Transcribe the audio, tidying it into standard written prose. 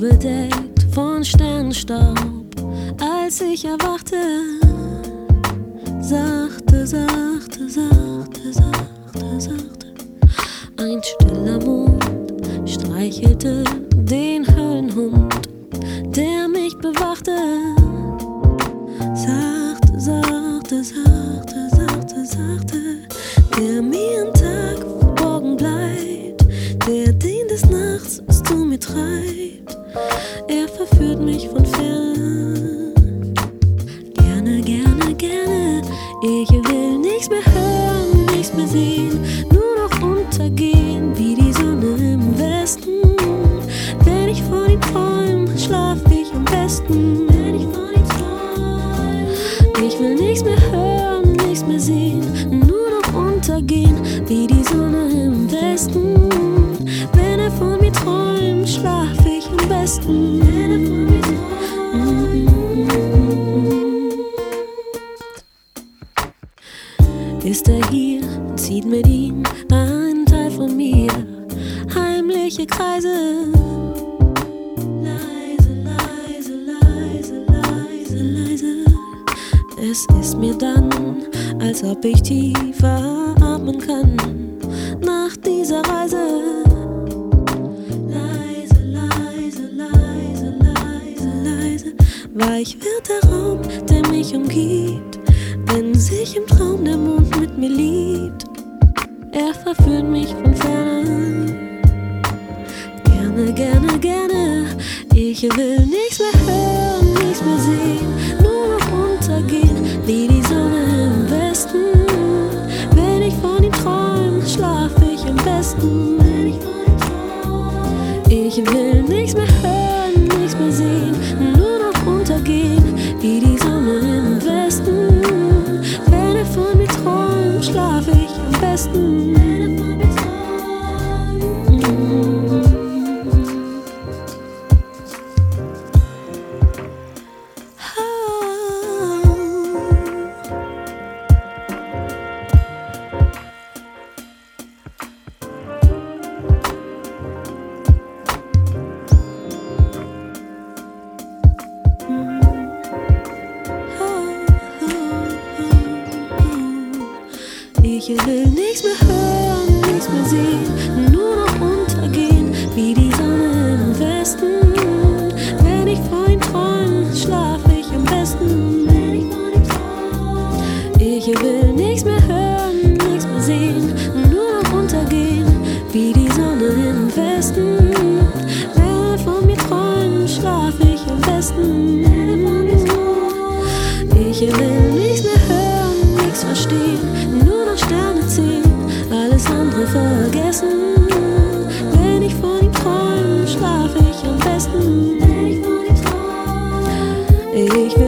bedeckt von Sternenstaub. Als ich erwachte, sachte, sachte, sachte, sachte, sachte, ein stiller Mond streichelte den Höhlenhund, der mich bewachte. Sachte, sachte, sachte, sachte, sachte, der mir am Tag verborgen bleibt, der den des Nachts bis zu mir treibt. Er verführt mich von ferne. Gerne, gerne, gerne. Ich will nichts mehr hören, nichts mehr sehen, nur noch untergehen wie die Sonne im Westen. Wenn ich von ihm träume, schlaf ich am besten. Wenn ich von ihm träume, ich will nichts mehr hören, nichts mehr sehen, nur noch untergehen wie die Sonne im Westen. Wenn er von mir träumt, schlaf ich am besten. Wenn er von mir träumt. Ist er hier, zieht mit ihm ein Teil von mir heimliche Kreise. Leise, leise, leise, leise, leise. Es ist mir dann, als ob ich tiefer atmen kann nach dieser Reise. Leise, leise, leise, leise, leise. Weich wird der Raum, der mich umgibt, wenn sich im Traum der Mond mit mir liebt. Er verführt mich von ferne. Gerne, gerne, gerne. Ich will nichts mehr hören, nichts mehr sehen, nur noch untergehen wie die Sonne im Westen. Wenn ich von ihm träume, schlaf ich am besten. Wenn ich von ihm träume. Ich will nichts mehr hören, nichts mehr sehen, nur noch untergehen wie die Sonne im Westen. Wenn er von mir träumt, schlaf ich am besten. Wenn er von mir träumt. Ich will nichts mehr hören, nichts mehr sehen, nur noch untergehen wie die Sonne im Westen. Wenn ich von ihm träume, schlaf ich am besten. Wenn ich von ihm träume. Ich will nichts mehr hören, nichts mehr sehen, nur noch untergehen wie die Sonne im Westen. Wenn er von mir träumt, schlaf ich am besten. Wenn er von mir träumt. Ich will nichts mehr hören, nichts verstehen, nur noch Sterne zählen, alles andere vergessen. Wenn ich von ihm träume, schlaf ich am besten. Wenn ich von ihm träume.